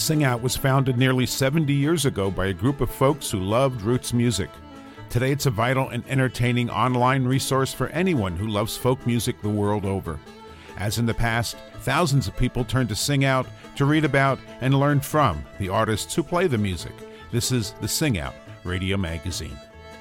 Sing Out was founded nearly 70 years ago by a group of folks who loved roots music. Today it's a vital and entertaining online resource for anyone who loves folk music the world over. As in the past, thousands of people turn to Sing Out to read about and learn from the artists who play the music. This is the Sing Out Radio Magazine.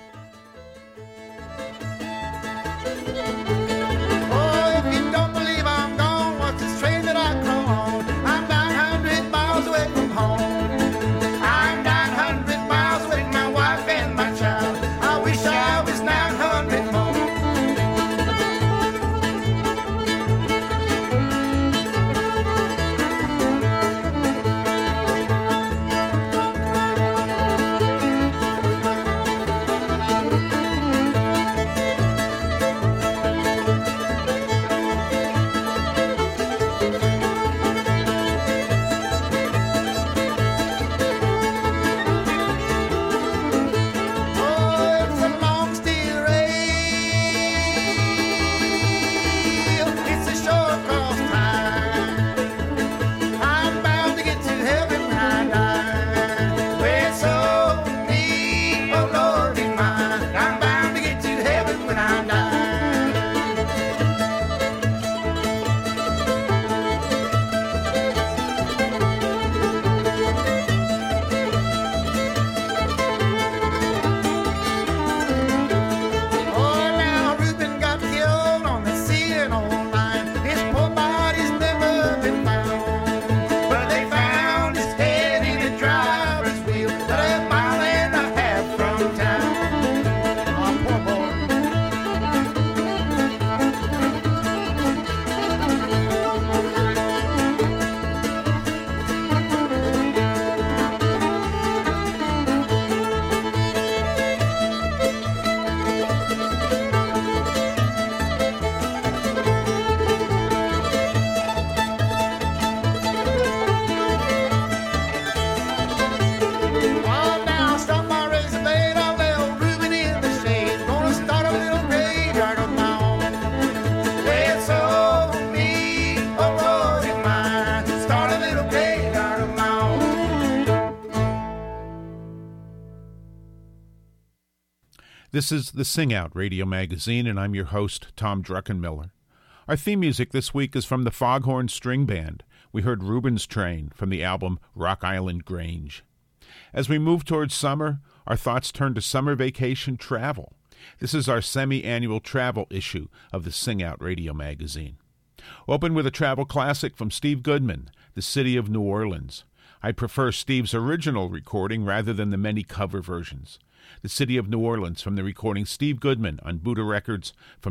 This is the Sing Out Radio Magazine, and I'm your host, Tom Druckenmiller. Our theme music this week is from the Foghorn String Band. We heard Reuben's Train from the album Rock Island Grange. As we move towards summer, our thoughts turn to summer vacation travel. This is our semi-annual travel issue of the Sing Out Radio Magazine. Open with a travel classic from Steve Goodman, The City of New Orleans. I prefer Steve's original recording rather than the many cover versions. The City of New Orleans from the recording Steve Goodman on Buddha Records from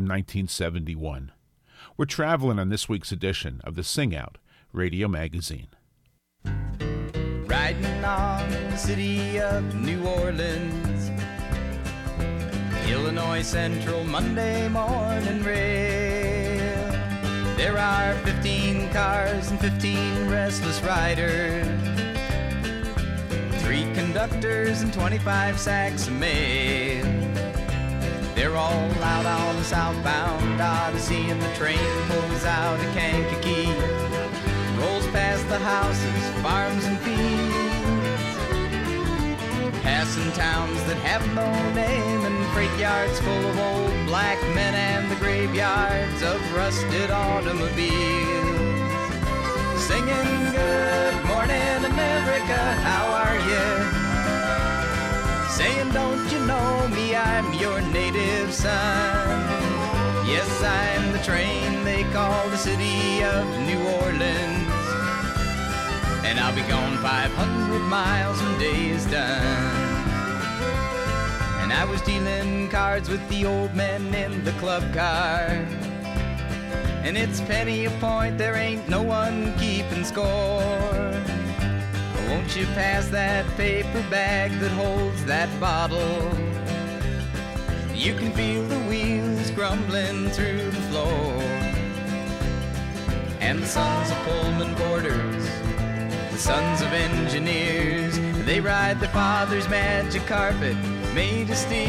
1971. We're traveling on this week's edition of the Sing Out Radio Magazine. Riding on the City of New Orleans, Illinois Central Monday morning rail. There are 15 cars and 15 restless riders, 3 conductors and 25 sacks of mail. They're all out on the southbound Odyssey, and the train pulls out of Kankakee, rolls past the houses, farms and fields, passing towns that have no name, and freight yards full of old black men, and the graveyards of rusted automobiles. Singing good morning America, how are you? Saying don't you know me, I'm your native son. Yes, I'm the train they call the City of New Orleans, and I'll be gone 500 miles when day is done. And I was dealing cards with the old men in the club car, and it's penny a point, there ain't no one keeping score. Won't you pass that paper bag that holds that bottle? You can feel the wheels grumbling through the floor. And the sons of Pullman porters, the sons of engineers, they ride their father's magic carpet made of steam.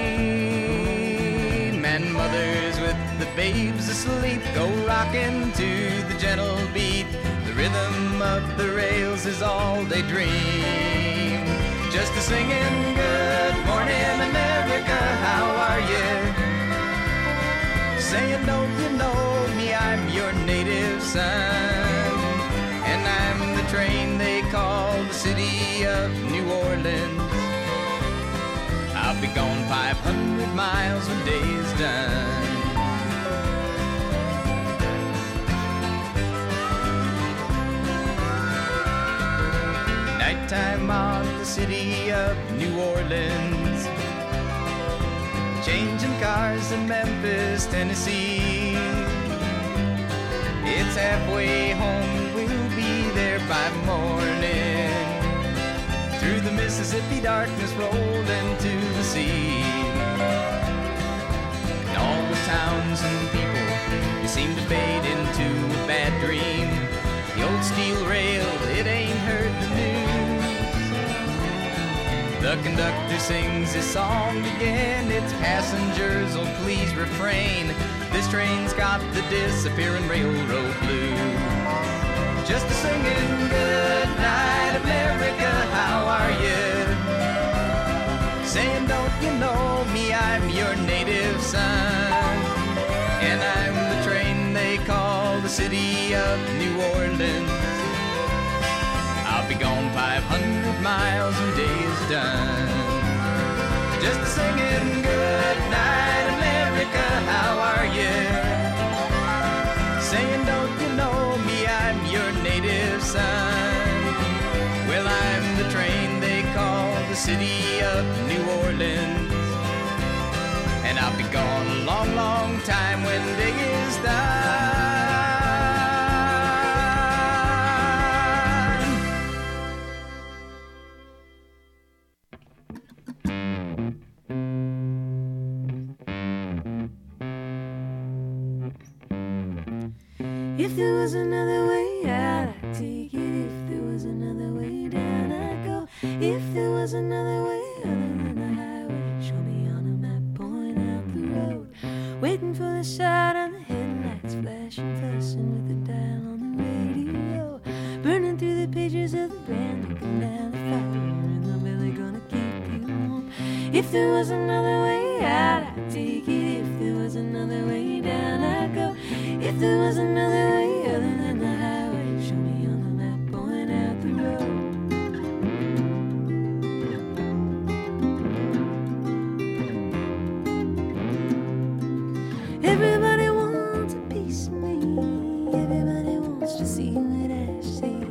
And mothers with the babes asleep go rocking to the gentle beat. The rhythm of the rails is all they dream. Just a singing, good morning America, how are you? Saying, don't you know me, I'm your native son. And I'm the train they call the city of New Orleans. I'll be gone 500 miles when day's done. Nighttime on the city of New Orleans, changing cars in Memphis, Tennessee. It's halfway home, we'll be there by morning. Through the Mississippi darkness rolling to the sea. And all the towns and people, you seem to fade into a bad dream. The old steel rail, it ain't heard the news. The conductor sings his song again. Its passengers, oh please refrain. This train's got the disappearing railroad blues. Just a singing, good night America, how are you? Saying, don't you know me, I'm your native son. And I'm the train they call the city of New Orleans. I'll be gone 500 miles when day's done. Just a singing, good night America, how are you? Saying, don't you know me, I'm your native son. Well, I'm the train they call the city of New Orleans. And I'll be gone a long, long time when day is done. If there was another way out, I'd take it. If there was another way down, I'd go. If there was another way other than the highway, show me on a map, point out the road. Waiting for the sight on the headlights, flashing, fussing with the dial on the radio. Burning through the pages of the brand new canal, the fire in the belly gonna keep you warm. If there was another way out, I'd take it. If there was another way down, I'd go. If there was another way other than the highway, show me on the map, point out the road. Everybody wants a piece of me. Everybody wants to see what I see.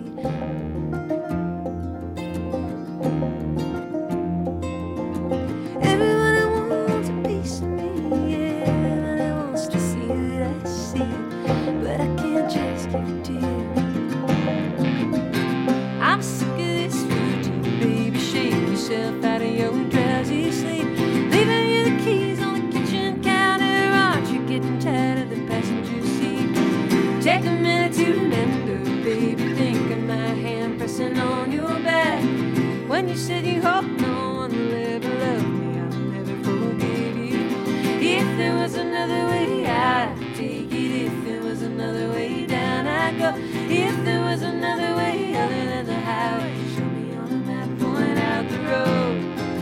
Everybody wants a piece of me. Everybody wants to see what I see. But I can't just give it to you. I'm sick of this routine, baby. Shake yourself out of your drowsy sleep. Leaving you the keys on the kitchen counter. Aren't you getting tired of the passenger seat? Take a minute to remember, baby. Think of my hand pressing on your back. When you said you hope no one will ever love me, I'll never forgive you. If there was another way out, I'd take it. If there was another way down, I'd go. If there was another way other than the highway, show me on a map, point out the road.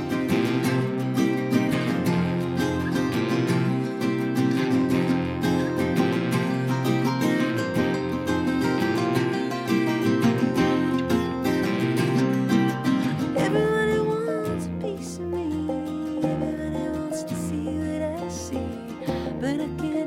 Everybody wants a piece of me. Everybody wants to see what I see. But I can't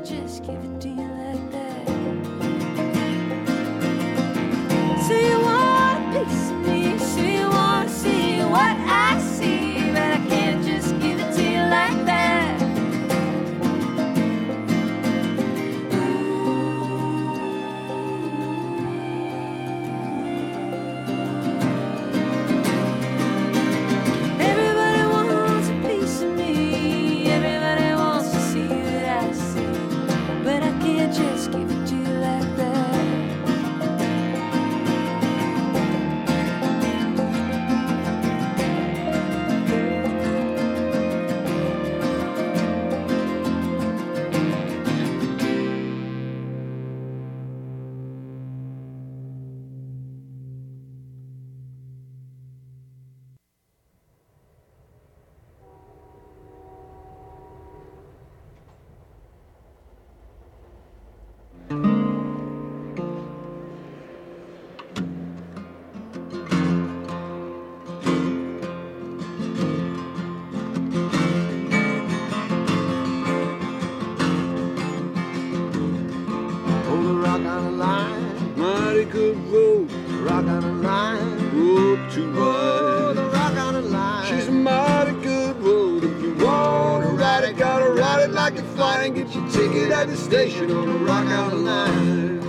at the station on the Rock Island Line.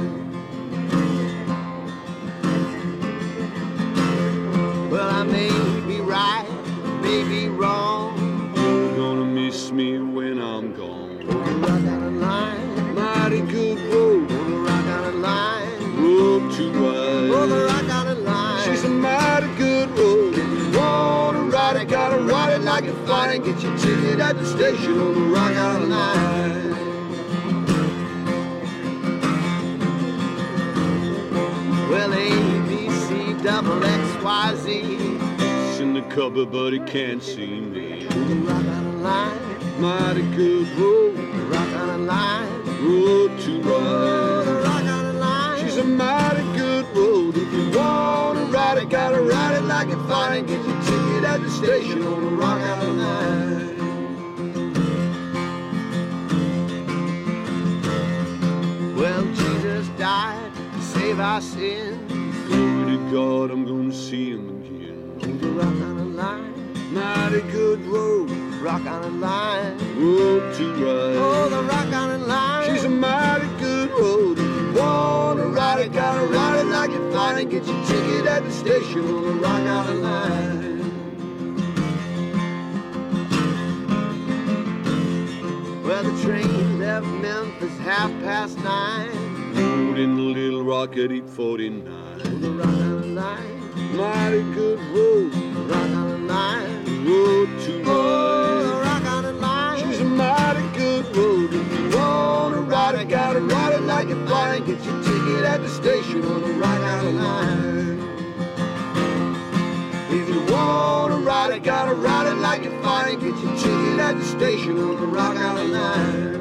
Well, I may be right, may be wrong. You're gonna miss me when I'm gone. On the Rock Island Line, mighty good road. On the Rock Island Line, road too wide. On the Rock Island Line, she's a mighty good road. If you wanna ride it, gotta ride it like you fight it. Get your ticket at the station on the Rock Island Line. Well, A, B, C, double X, Y, Z. It's in the cupboard, but it can't see me. On the Rock Island Line, mighty good road. The Rock Island Line, road to ride. The Rock Island Line, she's a mighty good road. If you wanna ride it, gotta ride it like you fight it. Get your ticket at the station on the Rock Island Line. Well, Jesus died to save our sins. Glory to God, I'm gonna see him again. On the Rock Island Line, mighty good road. Rock Island Line, road to ride. Oh, the Rock Island Line, she's a mighty good road. If you wanna ride it, gotta ride it like you fight it. Get your ticket at the station on the Rock Island Line. Well, the train left Memphis 9:30. Rode in the Little Rock at 8:49. On the Rock Island Line, mighty good road. The Rock Island Line, road to ride. Oh, the Rock Island Line, she's a mighty good road. If you wanna ride it, gotta ride it like you fight it. Get your ticket at the station on the Rock Island Line. If you wanna ride it, gotta ride it like you fight it. Get your ticket at the station on the Rock Island Line.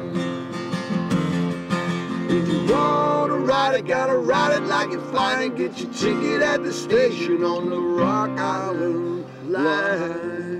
If you wanna ride it, gotta ride it like you fight it. Get your ticket at the station on the Rock Island Line.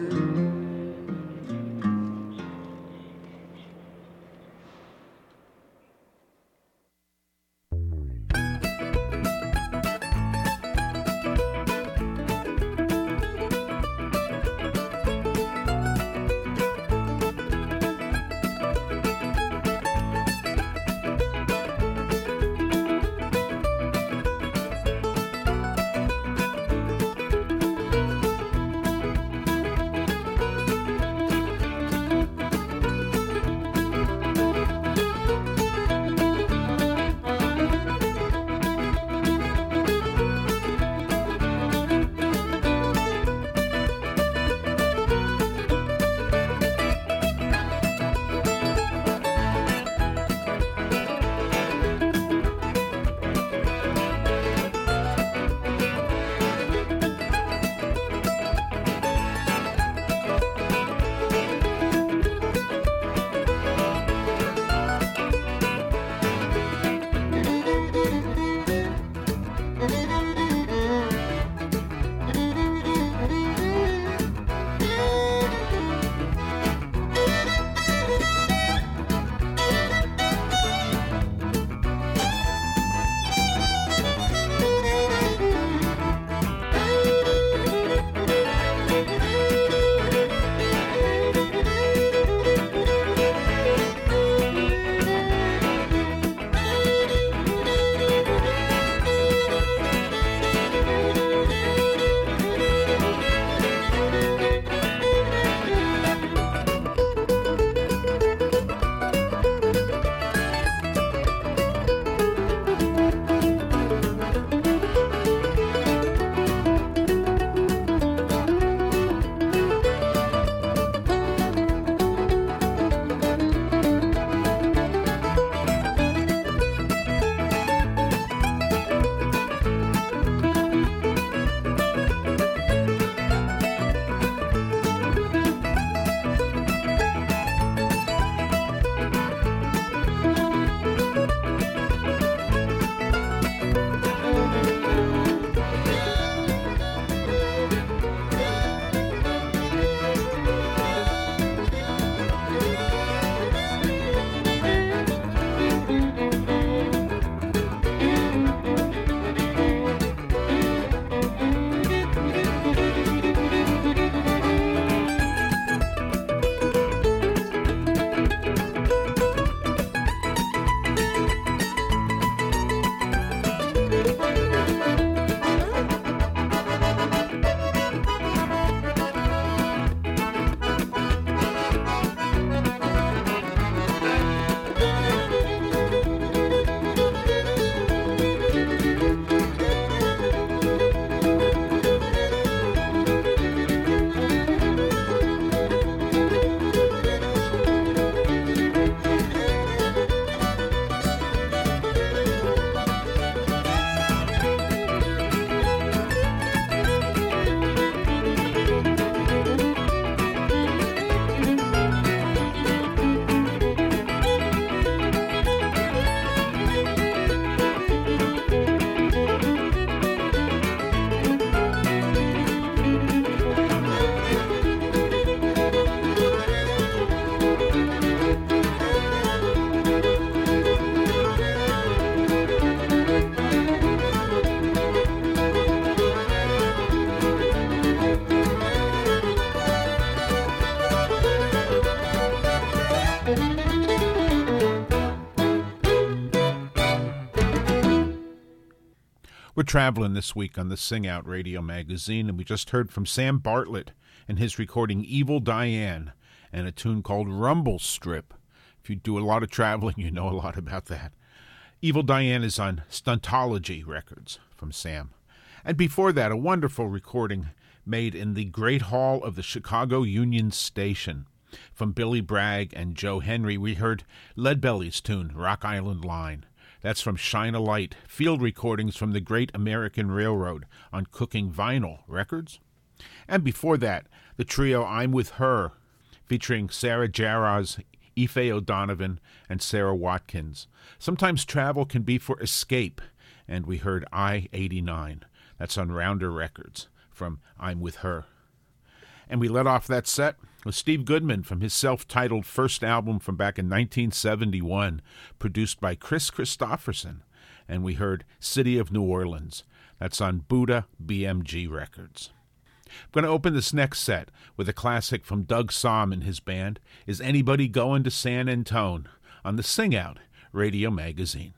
We're traveling this week on the Sing Out Radio Magazine, and we just heard from Sam Bartlett and his recording Evil Diane and a tune called Rumble Strip. If you do a lot of traveling, you know a lot about that. Evil Diane is on Stuntology Records from Sam. And before that, a wonderful recording made in the Great Hall of the Chicago Union Station. From Billy Bragg and Joe Henry, we heard Leadbelly's tune, Rock Island Line. That's from Shine a Light, field recordings from the Great American Railroad on Cooking Vinyl Records. And before that, the trio I'm With Her, featuring Sarah Jarosz, Ife O'Donovan, and Sarah Watkins. Sometimes travel can be for escape, and we heard I-89. That's on Rounder Records from I'm With Her. And we let off that set with Steve Goodman from his self-titled first album from back in 1971, produced by Chris Christopherson. And we heard City of New Orleans. That's on Buddha BMG Records. I'm going to open this next set with a classic from Doug Sahm and his band, Is Anybody Going to San Antone, on the Sing Out Radio Magazine.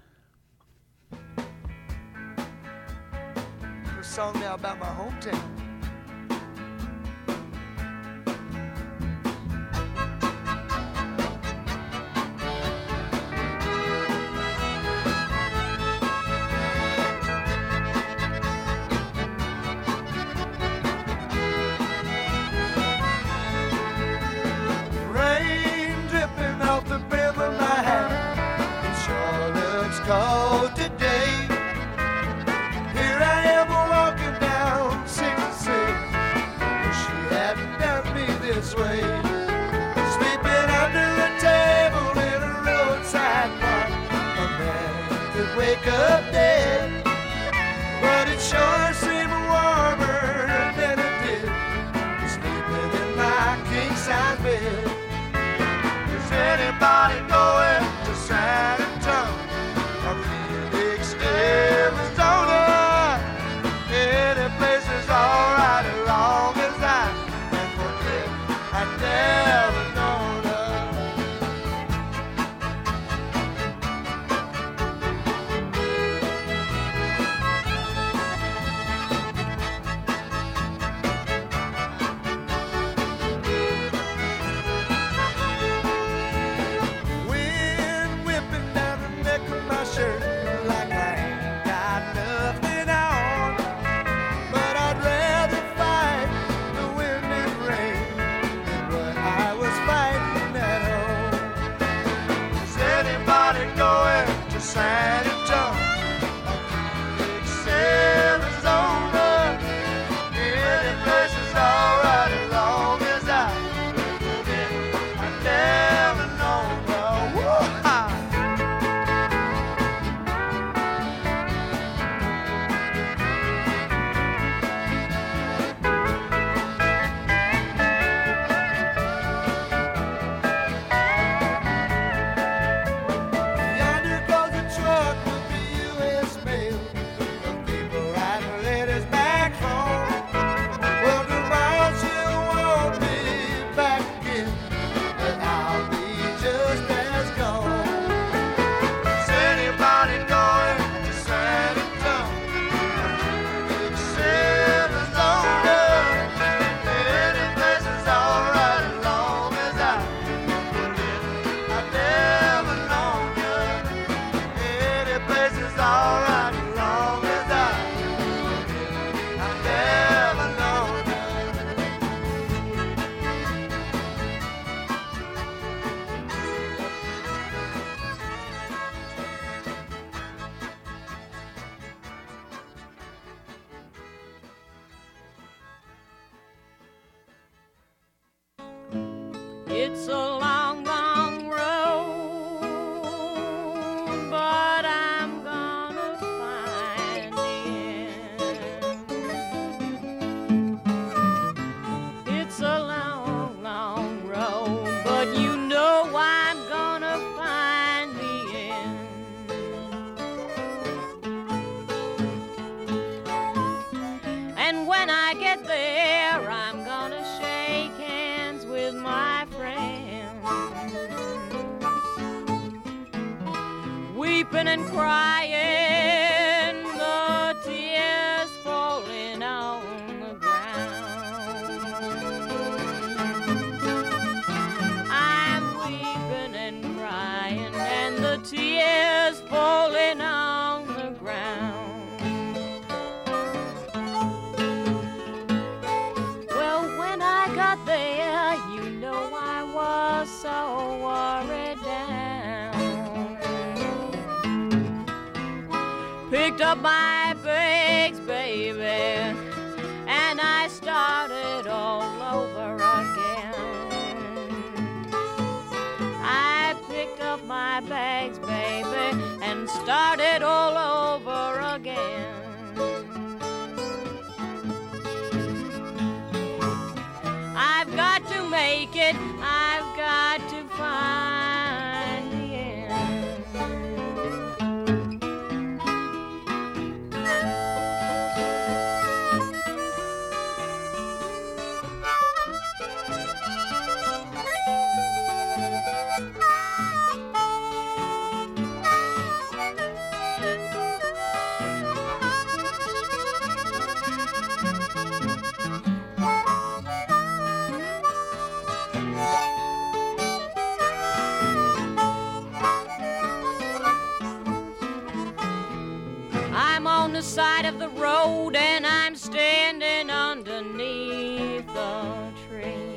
A song now about my hometown. Cold today. Here I am walking down 66. She hadn't done me this way. Sleeping under a table in a roadside park. A man could wake up dead, but it sure seemed warmer than it did sleeping in my king-size bed. Is anybody going to San Antone? Arizona, any place is alright as long as I can forget I never known wind whipping down the neck of my shirt. San Antone, Arizona, any place is alright as long as I never know no. Woo-ha! It's a long, long road, but I'm gonna find it. It's a long, long road, but you know I'm gonna find the end. And when I get there, I'm gonna shake hands with my friends, weeping and crying, the tears so worried down. Picked up my bags, baby, and I started all over again. I picked up my bags, baby, and started all over again. I've got to make it, I've got to find the end. I'm on the side of the road and I'm standing underneath a tree.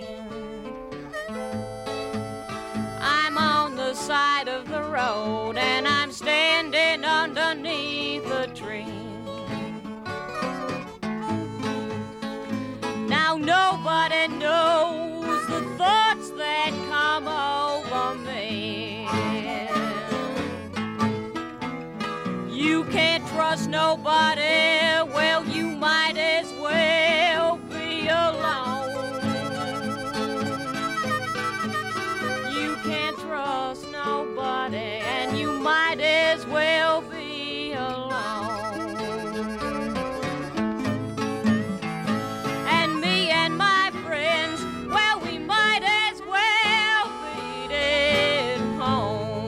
I'm on the side of the road and I'm standing underneath a tree. Now nobody knows the thoughts that come over me. You can't trust nobody, well, you might as well be alone. You can't trust nobody, and you might as well be alone. And me and my friends, well, we might as well beat it home.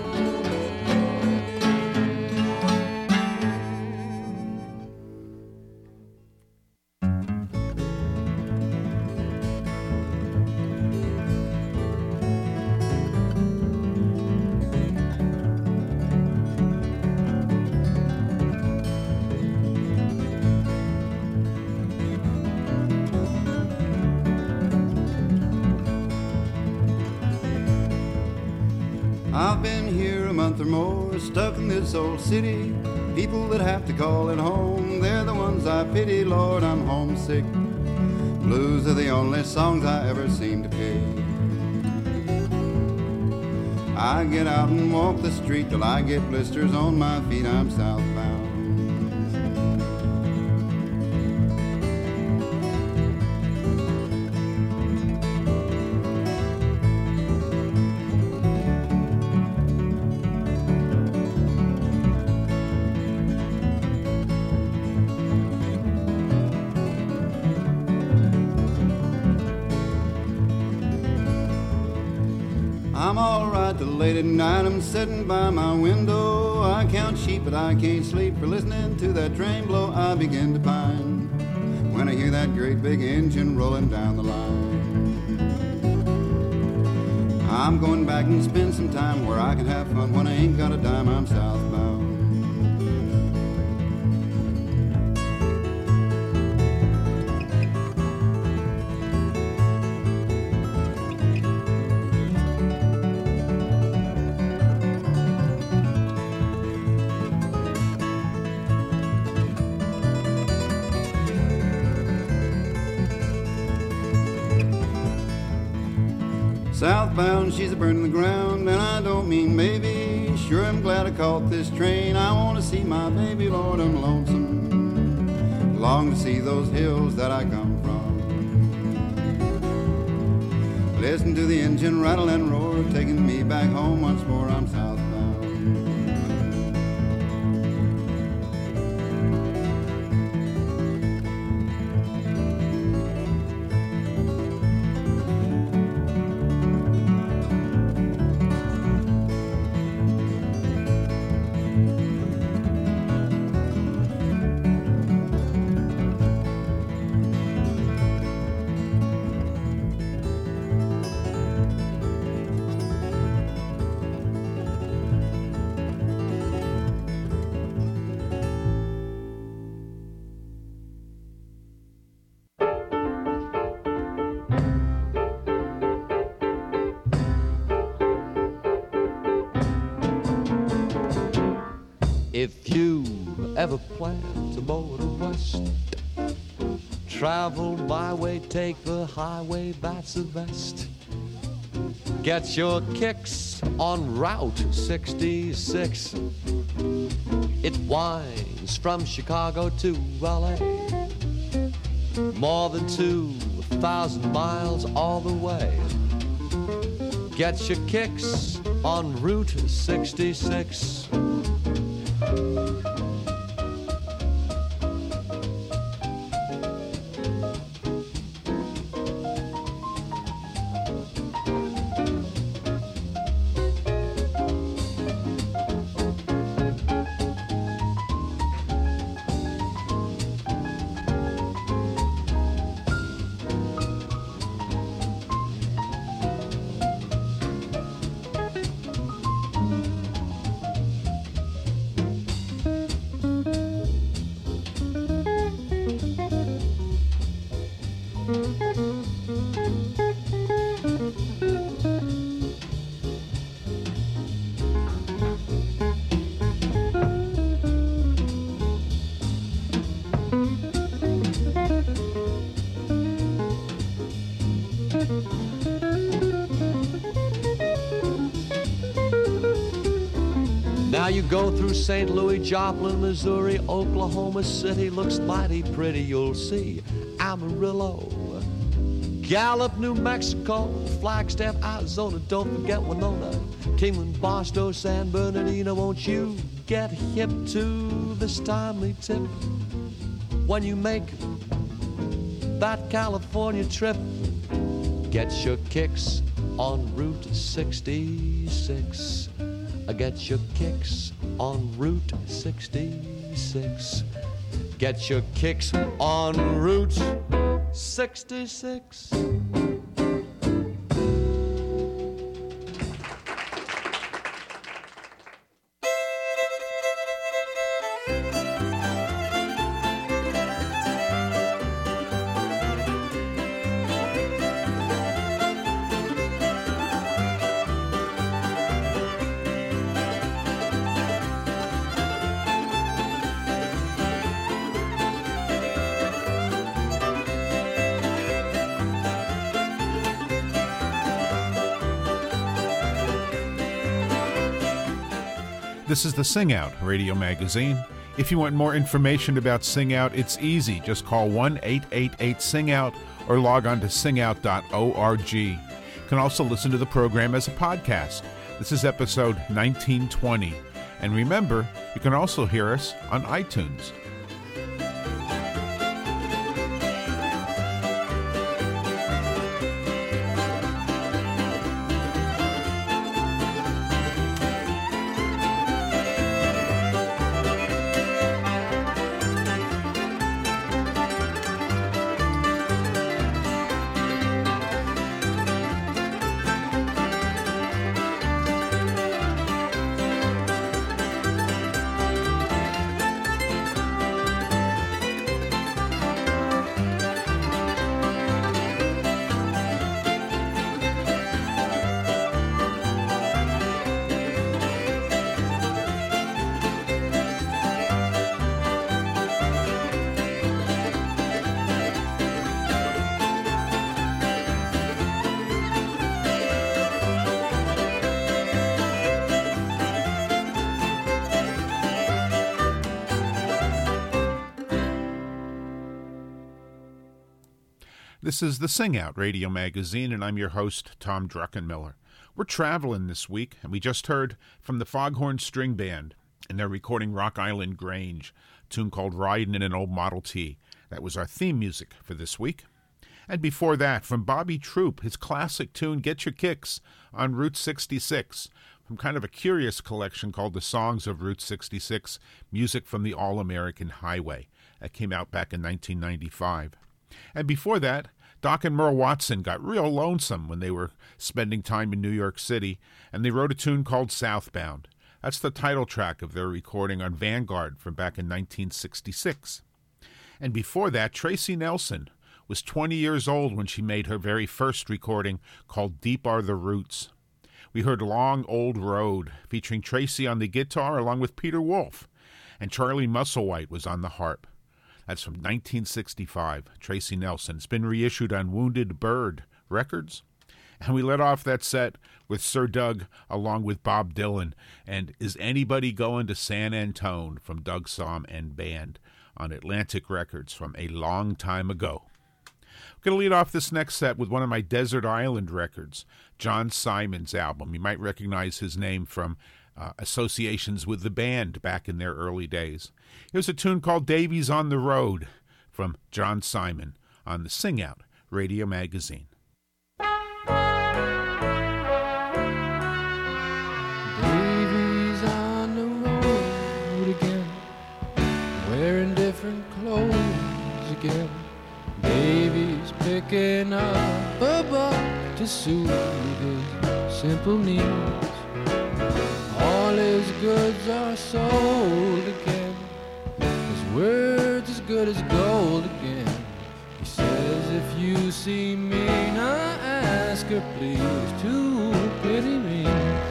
I've been here a month or more, stuck in this old city. People that have to call it home, they're the ones I pity. Lord, I'm homesick. Blues are the only songs I ever seem to pick. I get out and walk the street till I get blisters on my feet. I'm southbound. I'm all right till late at night. I'm sitting by my window. I count sheep, but I can't sleep for listening to that train blow. I begin to pine when I hear that great big engine rolling down the line. I'm going back and spend some time where I can have fun. When I ain't got a dime, I'm southbound. Southbound, she's a burning the ground, and I don't mean maybe. Sure, I'm glad I caught this train. I want to see my baby, Lord, I'm lonesome. Long to see those hills that I come from. Listen to the engine rattle and roar, taking me back home once more. I'm southbound. If you ever plan to motor west, travel my way, take the highway, that's the best. Get your kicks on Route 66. It winds from Chicago to LA. More than 2,000 miles all the way. Get your kicks on Route 66. Now you go through St. Louis, Joplin, Missouri, Oklahoma City, looks mighty pretty, you'll see Amarillo, Gallup, New Mexico, Flagstaff, Arizona, don't forget Winona, Kingman, Barstow, San Bernardino. Won't you get hip to this timely tip when you make that California trip? Get your kicks on Route 66. Get your kicks on Route 66. Get your kicks on Route 66. This is the Sing Out radio magazine. If you want more information about Sing Out, it's easy. Just call 1-888-SING-OUT or log on to singout.org. You can also listen to the program as a podcast. This is episode 1920. And remember, you can also hear us on iTunes. This is the Sing Out radio magazine, and I'm your host, Tom Druckenmiller. We're traveling this week, and we just heard from the Foghorn String Band, and they're recording Rock Island Grange, a tune called Ridin' in an Old Model T. That was our theme music for this week. And before that, from Bobby Troup, his classic tune, Get Your Kicks, on Route 66, from kind of a curious collection called The Songs of Route 66, Music from the All-American Highway. That came out back in 1995. And before that, Doc and Merle Watson got real lonesome when they were spending time in New York City, and they wrote a tune called Southbound. That's the title track of their recording on Vanguard from back in 1966. And before that, Tracy Nelson was 20 years old when she made her very first recording called Deep Are the Roots. We heard Long Old Road, featuring Tracy on the guitar along with Peter Wolf. and Charlie Musselwhite was on the harp. That's from 1965, Tracy Nelson. It's been reissued on Wounded Bird Records. And we let off that set with Sir Doug along with Bob Dylan and Is Anybody Going to San Antone from Doug Sahm and Band on Atlantic Records from a long time ago. I'm going to lead off this next set with one of my Desert Island records, John Simon's album. You might recognize his name from associations with the band back in their early days. Here's a tune called Davy's on the Road from John Simon on the Sing Out Radio Magazine. Davy's on the road again, wearing different clothes again. Davy's picking up a buck to soothe his simple needs. All his goods are sold again, his words as good as gold again. He says, if you see me, now ask her please to pity me.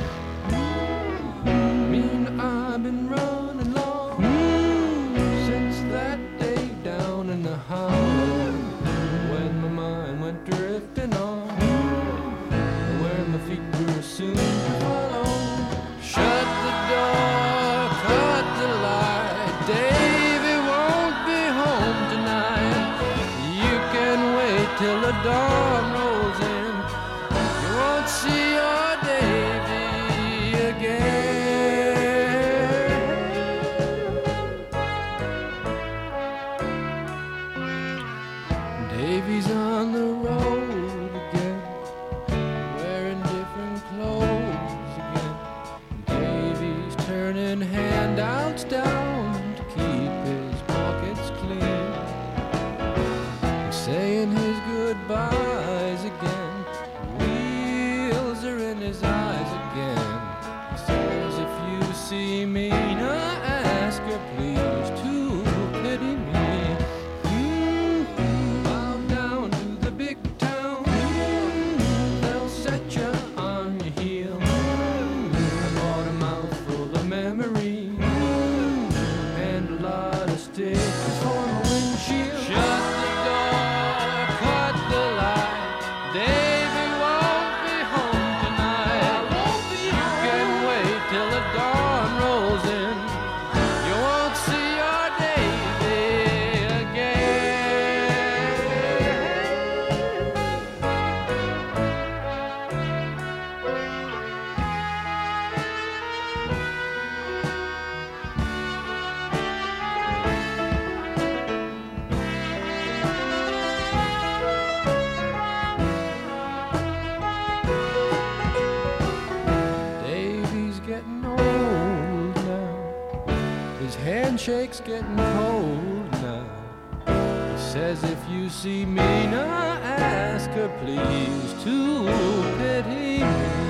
Mean I've been running long since that day down in the house when my mind went drifting on, where my feet were soon to follow. Shut the door, cut the light, Davy won't be home tonight. You can wait till the dawn rolls in, you won't see your Davy again. Davy's on the road again, wearing different clothes again. Davy's turning handouts down to keep his pockets clean, saying his goodbyes again. Wheels are in his eyes again. He says, if you see me, now ask her please to pity me. Bow down to the big town, they'll set you on your heel. I bought a mouthful of memory and a lot of stickers for my windshield. Shut the door, cut the light, Davy won't be home tonight. You can wait till the dawn rolls in, you won't see your Davy again. Davy's getting old now, his handshake's getting cold now. He says, if you see me, now ask her please to pity me.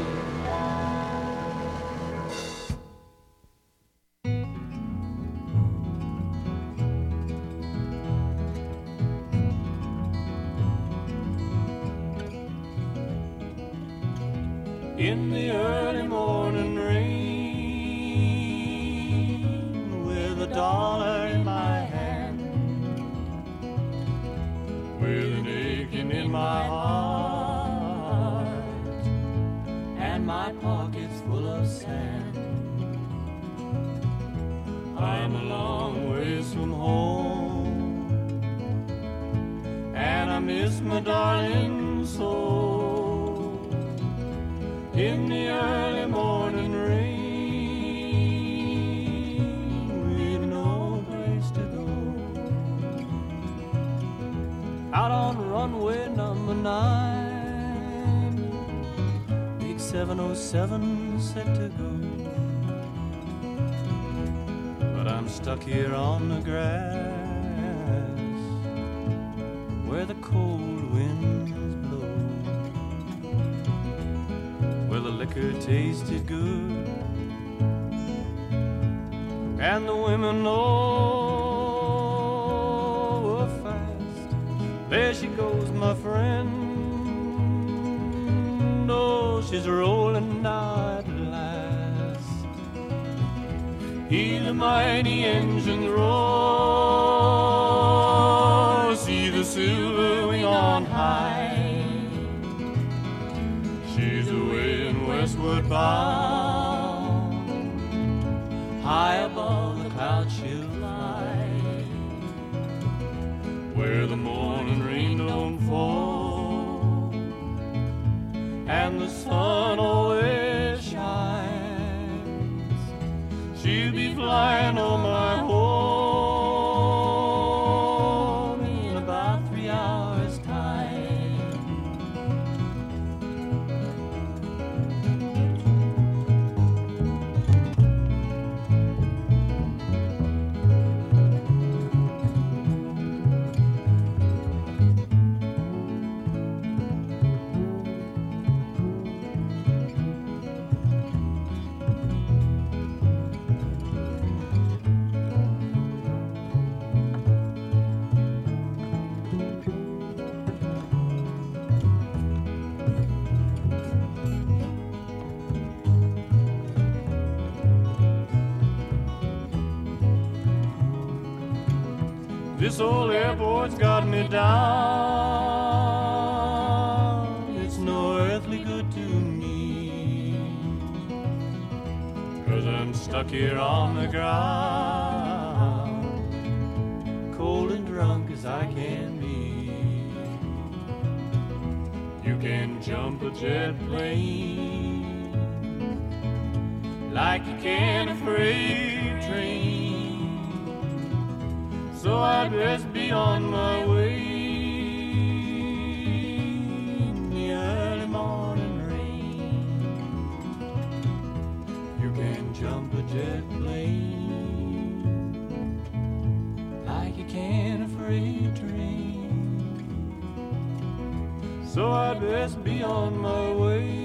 In the early morning rain, with a dollar in my hand, with an aching in my heart, and my pockets full of sand. I'm a long ways from home, and I miss my darling so. In the early morning rain, with no place to go, out on runway number 9, big 707 set to go. But I'm stuck here on the grass, where the cold winds blow, where the liquor tasted good, and the women were fast. There she goes, my friend. Oh, she's rolling now at last. hear the mighty engine roar, see the silver wing on high. She's away and westward bound, high above the clouds she'll fly, where the morning rain don't fall and the sun always shines. She'll be flying on my home in about 3 hours' time. This old airport's got me down. It's no earthly good to me, 'cause I'm stuck here on the ground, cold and drunk as I can be. You can jump a jet plane like you can a freight train, so I'd best be on my way in the early morning rain. You can jump a jet plane like you can a freight train, so I'd best be on my way.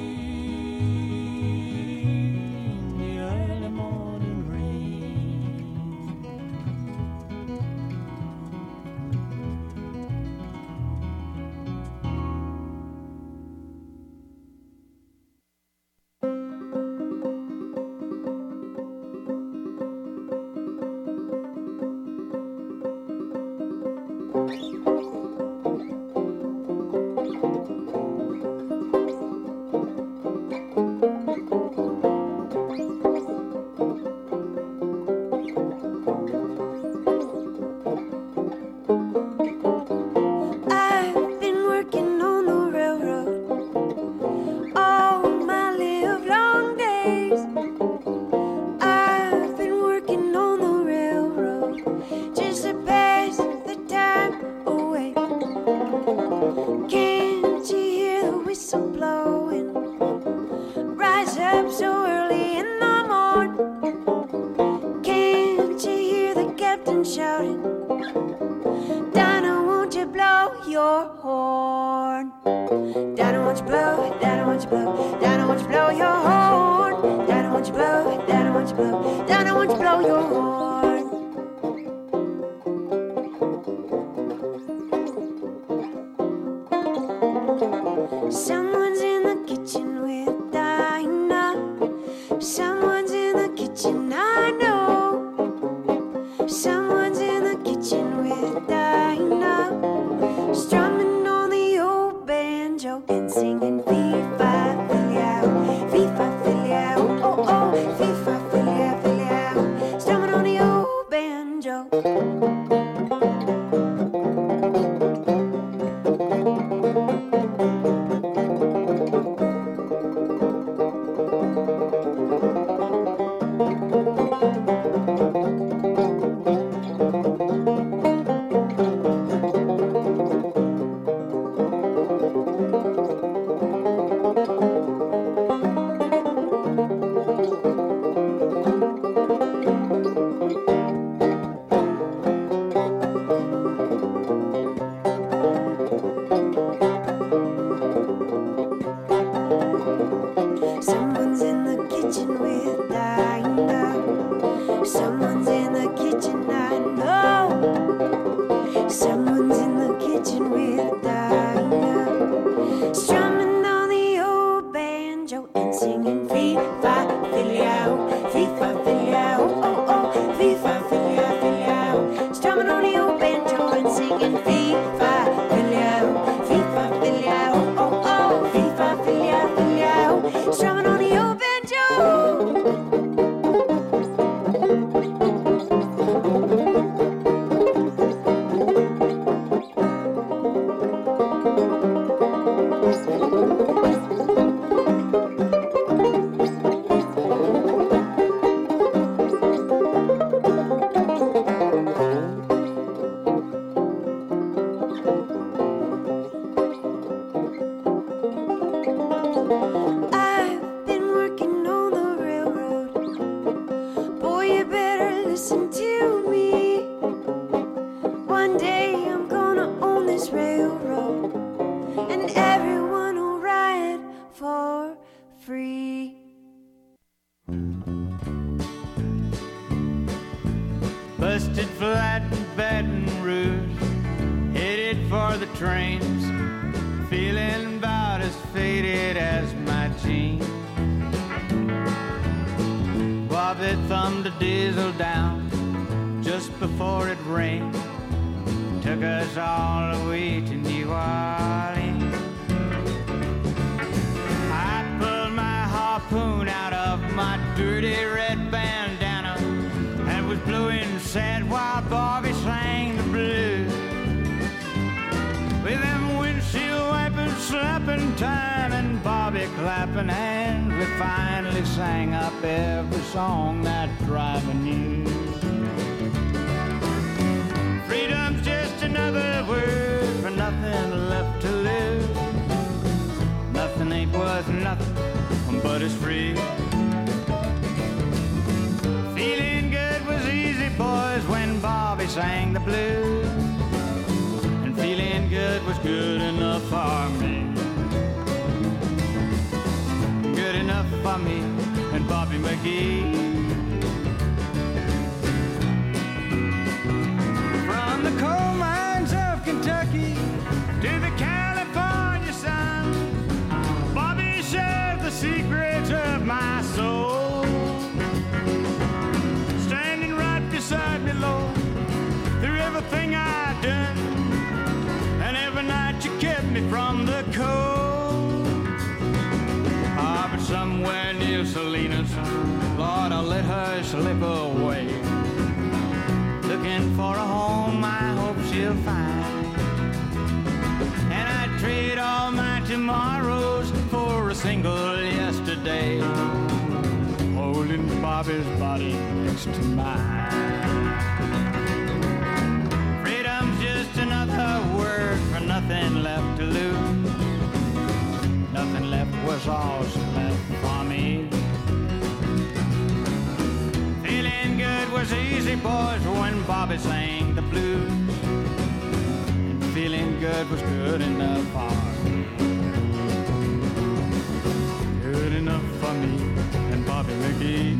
Someone's in the kitchen with Dinah. Someone's in the kitchen, I know. Someone's in the kitchen with Dinah, strumming on the old banjo and singing fee-fi-fi-lay-ow, fee-fi-fi-lay-ow, oh, oh, fee-fi-fi-lay-ow, strumming on the old banjo. I've been working on the railroad. Boy, you better listen to me. One day I'm gonna own this railroad, and everyone will ride for free. Busted flat in Baton Rouge, headed for the trains, feeling about as faded as my jeans. Bobby thumbed a diesel down just before it rained, took us all the way to New Orleans. I pulled my harpoon out of my dirty red bandana and was blowing sad while Bobby sang the blues. With them windshield wipers slapping time and Bobby clapping hands, we finally sang up every song that driver knew. Freedom's just another word for nothing left to lose. Nothing ain't worth nothing, but it's free. Feeling good was easy, boys, when Bobby sang the blues. And feeling good was good enough for me. Good enough for me and Bobby McGee. From the coal mines of Kentucky to the California sun, Bobby shared the secrets of my soul. Standing right beside me, Lord, through everything I've done, and every night you kept me from the cold. Ah, but somewhere near Salinas, Lord, I let her slip away. Looking for a home I hope she'll find. And I'd trade all my tomorrows for a single yesterday, holding Bobby's body next to mine. Freedom's just another word for nothing left to lose. Nothing left was all's left for me. Feeling good was easy, boys, when Bobby sang the blues. And feeling good was good enough for me. Good enough for me and Bobby McGee.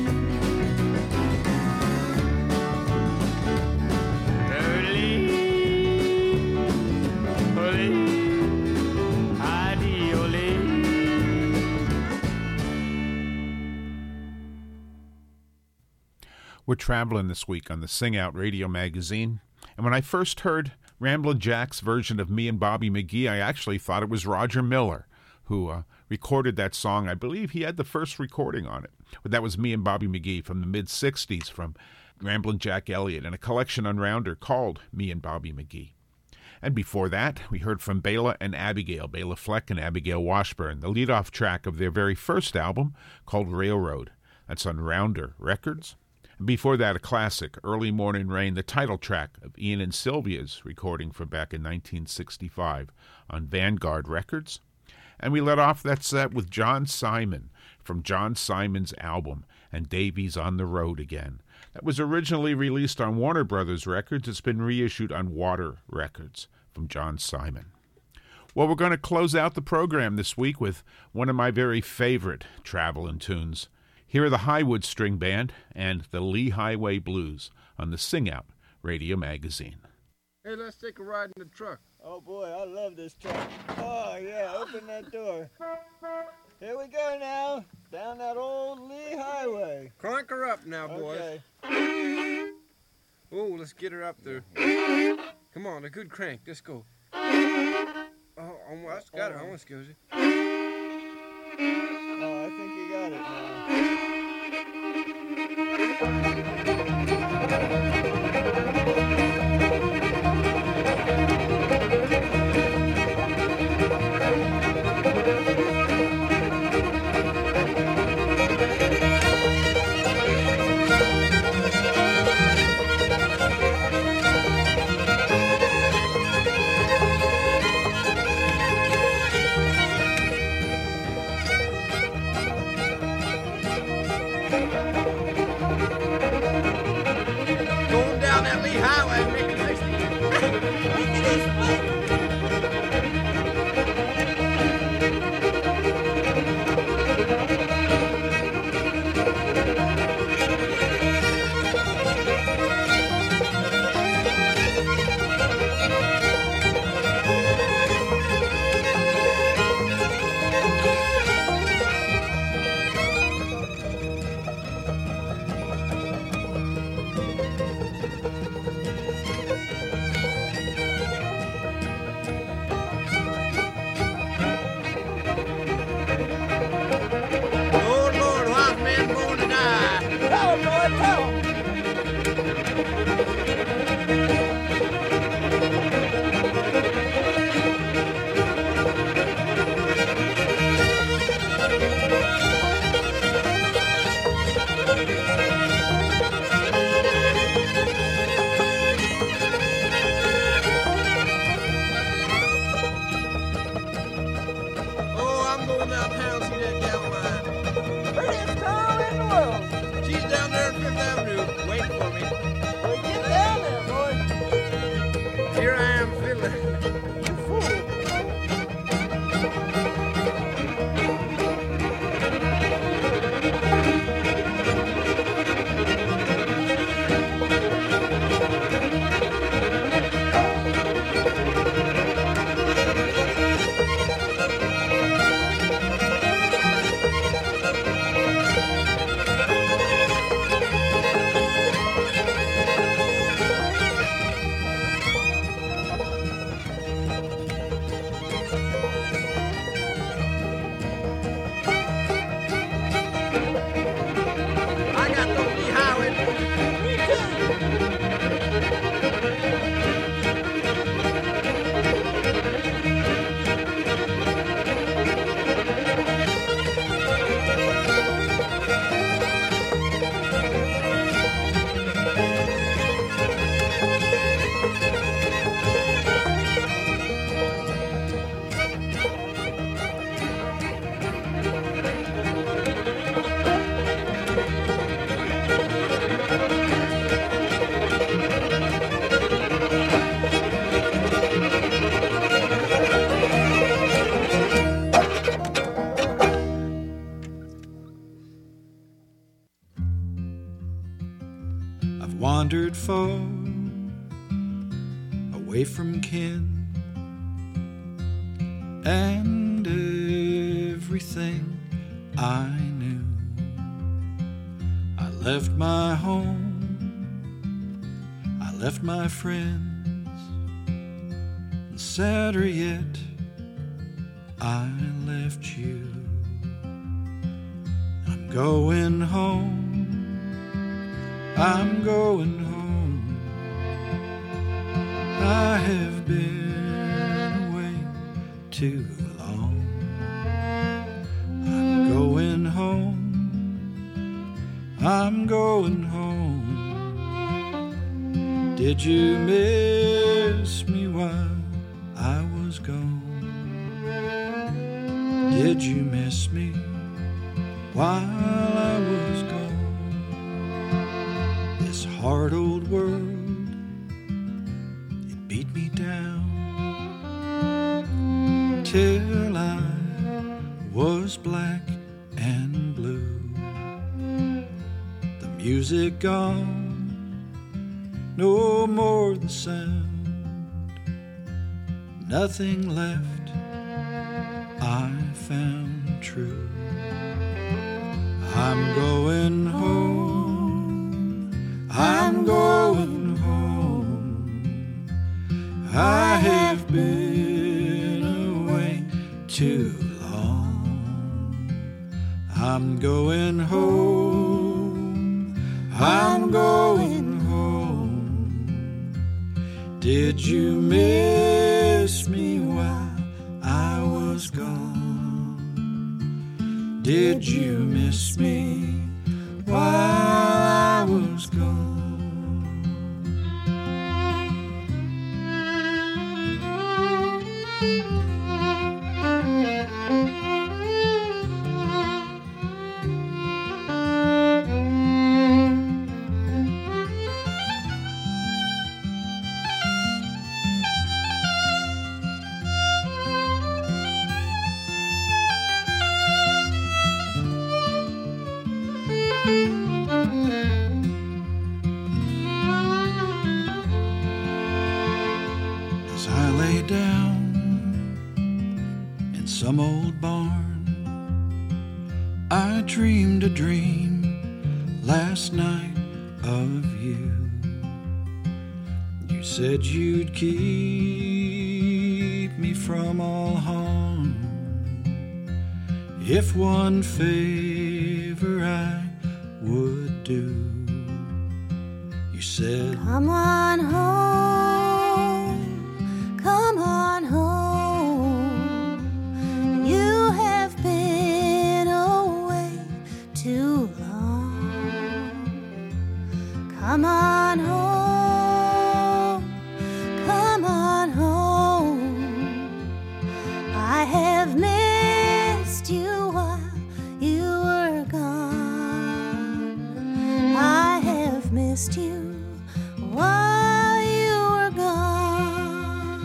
We're traveling this week on the Sing Out Radio magazine, and when I first heard Ramblin' Jack's version of Me and Bobby McGee, I actually thought it was Roger Miller who recorded that song. I believe he had the first recording on it, but that was Me and Bobby McGee from the mid-'60s from Ramblin' Jack Elliott in a collection on Rounder called Me and Bobby McGee. And before that, we heard from Bela and Abigail, Bela Fleck and Abigail Washburn, the lead-off track of their very first album called Railroad. That's on Rounder Records. Before that, a classic, Early Morning Rain, the title track of Ian and Sylvia's recording from back in 1965 on Vanguard Records. And we let off that set with John Simon from John Simon's album, And Davy's on the Road Again. That was originally released on Warner Brothers Records. It's been reissued on Water Records from John Simon. Well, we're going to close out the program this week with one of my very favorite traveling tunes. Here are the Highwood String Band and the Lee Highway Blues on the Sing Out Radio magazine. Hey, let's take a ride in the truck. Oh boy, I love this truck. Oh yeah, open that door. Here we go now, down that old Lee Highway. Crank her up now, boys. Okay. Oh, let's get her up there. Come on, a good crank. Let's go. Oh, almost got it. Almost goes it. Oh, I think you got it now. Going down that Lee Highway, making 100 far away from kin and everything I knew. I left my home, I left my friends, and sadder yet, I left you. I'm going home, I'm going home. I have been away too long. I'm going home, I'm going home. Did you miss me while I was gone? Did you miss me while I was gone? This hard old world, it beat me down till I was black and blue. The music gone, no more the sound, nothing left I found true. I'm going home, I'm going home. I have been away too long. I'm going home, I'm going home. Did you miss me while I was gone? Did you miss me while I was gone? I dreamed a dream last night of you. You said you'd keep me from all harm if one favor I would do. You said, come on home, come on home. You have been away too long. Come on home, come on home. I have missed you while you were gone. I have missed you while you were gone.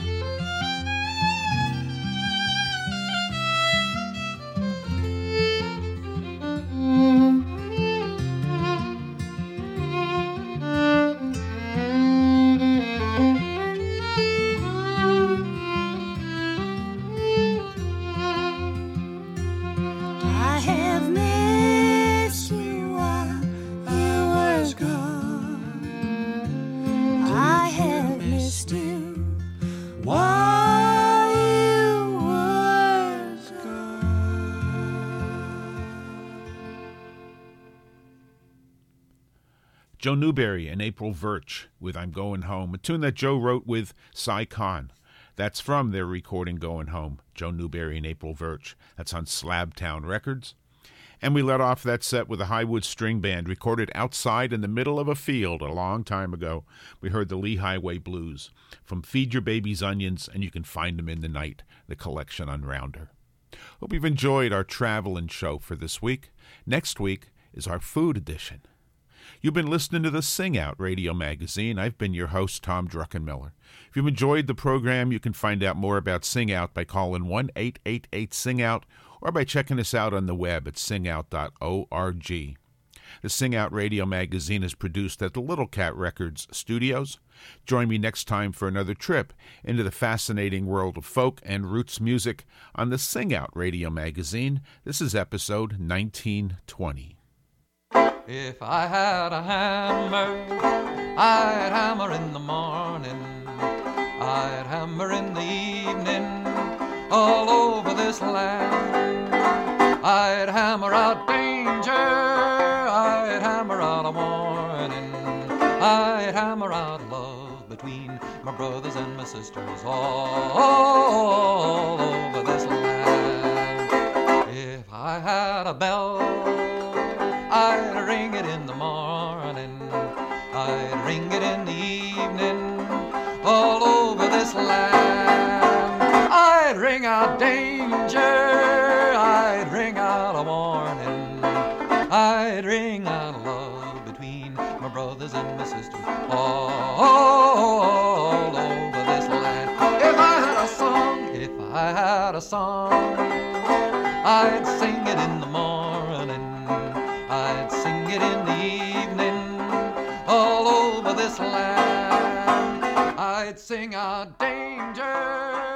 I have missed you while you were gone. I have missed you while you were Joe Newberry and April Virch with I'm Going Home, a tune that Joe wrote with Cy Khan. That's from their recording Going Home, Joe Newberry and April Virch. That's on Slabtown Records. And we let off that set with a Highwood String Band recorded outside in the middle of a field a long time ago. We heard the Lee Highway Blues from Feed Your Babies Onions, and you can find them in the night, the collection on Rounder. Hope you've enjoyed our traveling show for this week. Next week is our food edition. You've been listening to the Sing Out Radio Magazine. I've been your host, Tom Druckenmiller. If you've enjoyed the program, you can find out more about Sing Out by calling 1-888-SING-OUT or by checking us out on the web at singout.org. The Sing Out Radio Magazine is produced at the Little Cat Records studios. Join me next time for another trip into the fascinating world of folk and roots music on the Sing Out Radio Magazine. This is episode 1920. If I had a hammer, I'd hammer in the morning, I'd hammer in the evening, all over this land. I'd hammer out danger, I'd hammer out a warning, I'd hammer out love between my brothers and my sisters, all over this land. If I had a bell, I'd ring it in the morning, I'd ring it in the evening, all over this land. I'd ring out danger, I'd ring out a warning, I'd ring out love between my brothers and my sisters, all over this land. If I had a song, if I had a song, I'd sing it in the morning, I'd sing it in the evening, all over this land. I'd sing out danger,